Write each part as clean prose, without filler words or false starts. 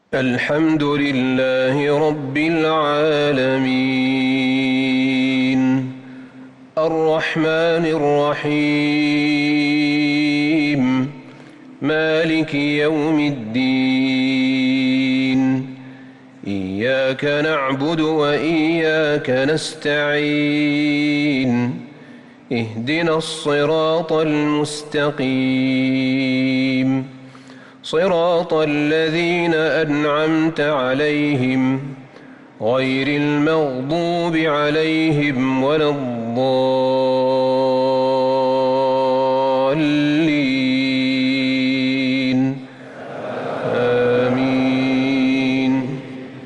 الحمد لله رب العالمين الرحمن الرحيم مالك يوم الدين إياك نعبد وإياك نستعين اهدنا الصراط المستقيم صراط الذين أنعمت عليهم غير المغضوب عليهم ولا الضالين آمين.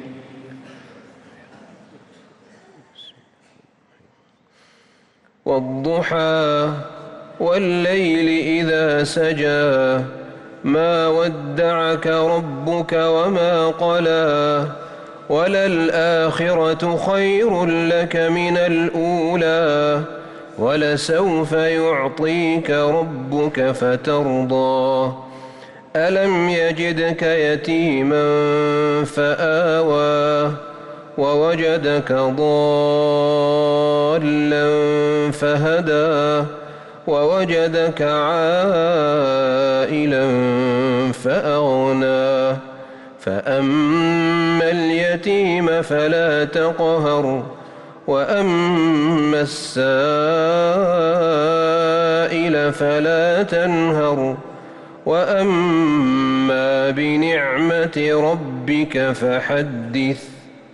والضحى والليل إذا سجى ما ودعك ربك وما قلى وللآخرة خير لك من الأولى ولسوف يعطيك ربك فترضى ألم يجدك يتيما فآوى ووجدك ضالا فهدى ووجدك عائلا فأغنى فأما اليتيم فلا تقهر وأما السائل فلا تنهر وأما بنعمة ربك فحدث.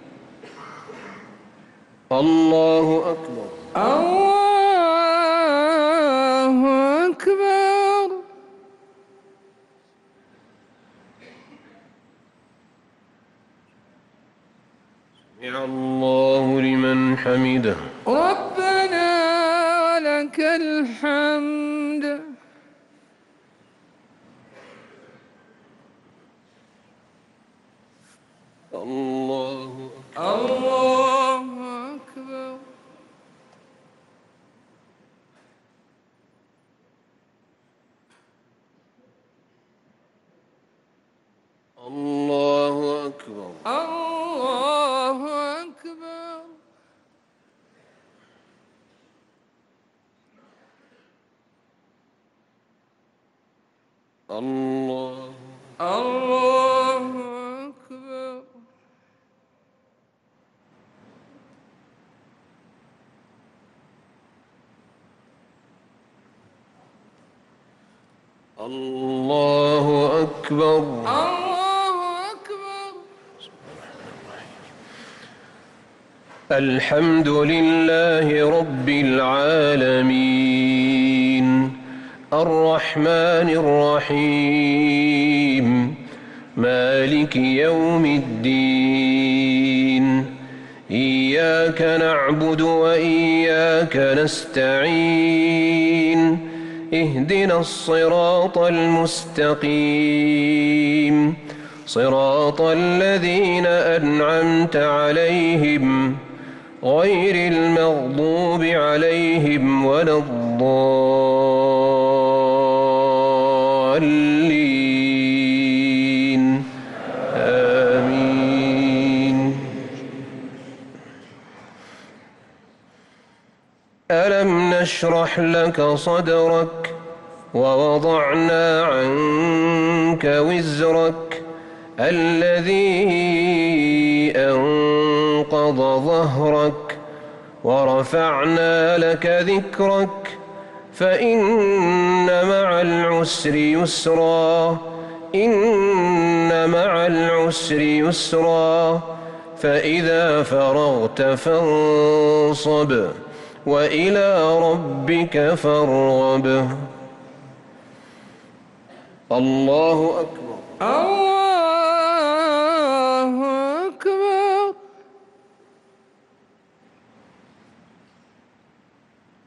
الله أكبر. الله أكبر. سمع الله لمن حمده. ربنا ولك الحمد. الله أكبر. الله أكبر. الله أكبر. الله أكبر. الله. الله أكبر. الله أكبر. الله أكبر. الحمد لله رب العالمين الرحمن الرحيم مالك يوم الدين إياك نعبد وإياك نستعين اهدنا الصراط المستقيم صراط الذين أنعمت عليهم غير المغضوب عليهم ولا الضالين آمين. ألم نشرح لك صدرك ووضعنا عنك وزرك الذي أنقض ظهرك ورفعنا لك ذكرك فإن مع العسر يسرا إن مع العسر يسرا فإذا فرغت فانصب وإلى ربك فارغب. الله أكبر. الله